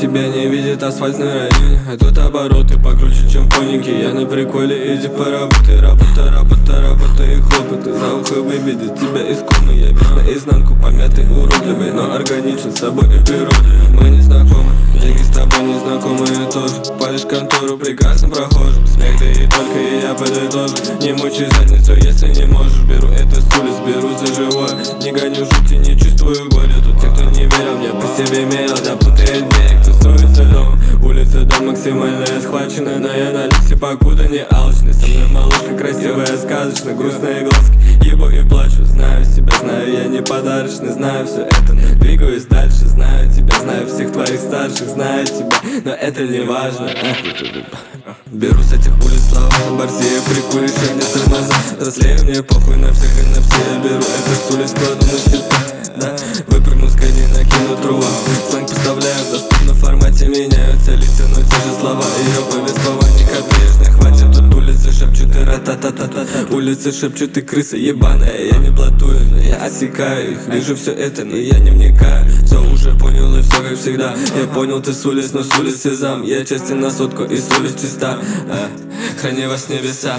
тебя не видит асфальт на районе. А тут обороты покруче, чем фоники. Я на приколе, иди поработай. Работа и хлопоты. За ухо выведет тебя из комы. Я весь наизнанку помятый, уродливый, но органичен с собой и природой. Мы не знакомы, деньги с тобой не знакомые тоже. Палишь контору прекрасным прохожим. Смех ты и только, и я подытожу. Не мучай задницу, если не можешь. Беру это с улиц, беру за живое. Не гоню жути, не чувствую горе. Тут те, кто не верил мне, по себе мерил. Да путает берег, тусуется дом. Улица, дом максимально схвачена. Но я на люксе, покуда не алчный. Со мной малышка красивая, сказочно, грустные глазки. Ебу и плачу, знаю себя, знаю, я не подарочный. Знаю все это, но двигаюсь дальше. Знаю тебя, знаю всех твоих старших. Знаю тебя, но это не важно. Беру с этих улиц слова на борзе, прикуришь, я не тормоза. Взрослею, мне похуй на всех и на все. Я беру это с улиц, кладу на счета, да. Выпрыгну с кони, накину трува. Сленг поставляю в доступном формате. Меняются лица, но те же слова. Ее повествование копеечное. Хватит, тут улицы шепчут и ра-та-та-та-та. Улицы шепчут и крыса ебаная. Я не блатую, но я осекаю их. Вижу все это, но я не вникаю. Все уже понял и все как всегда. Я понял, ты с улиц, но с улиц сезам. Я честен на сотку и с улиц чиста. Храни вас небеса.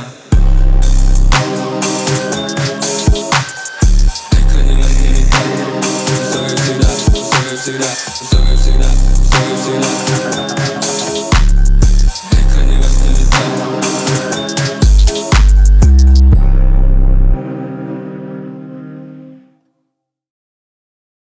Храни вас небеса. Все как всегда, все как всегда, все как всегда, все как всегда.